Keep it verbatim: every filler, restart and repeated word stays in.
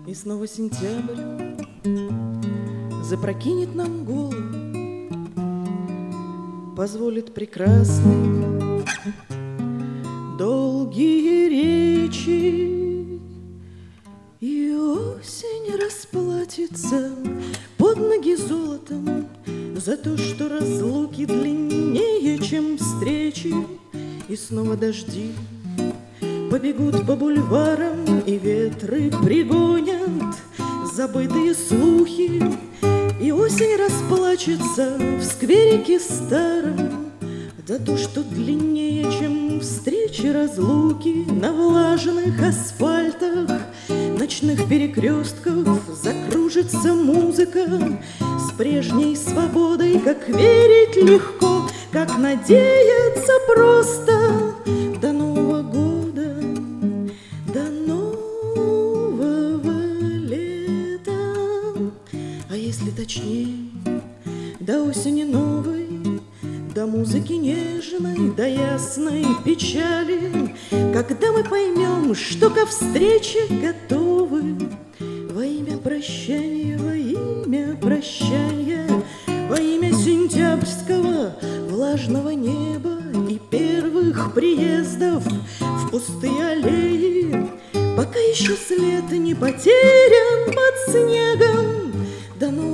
И снова сентябрь запрокинет нам голову, позволит прекрасные долгие речи, и осень расплатится под ноги золотом за то, что разлуки длиннее, чем встречи. И снова дожди побегут по бульварам, и ветры пригонят забытые слухи, и осень расплачется в скверике старом за то, что длиннее, чем встречи, разлуки. На влажных асфальтах ночных перекрестков закружится музыка с прежней свободой. Как верить легко, как надеяться просто. До Нового года, до нового лета, а если точнее, до осени новой, до музыки нежной, до ясной печали, когда мы поймем, что ко встрече готовы. Во имя прощания, во имя прощания, во имя сентябрьского влажного неба и первых приездов в пустые аллеи, пока еще след не потерян под снегом. До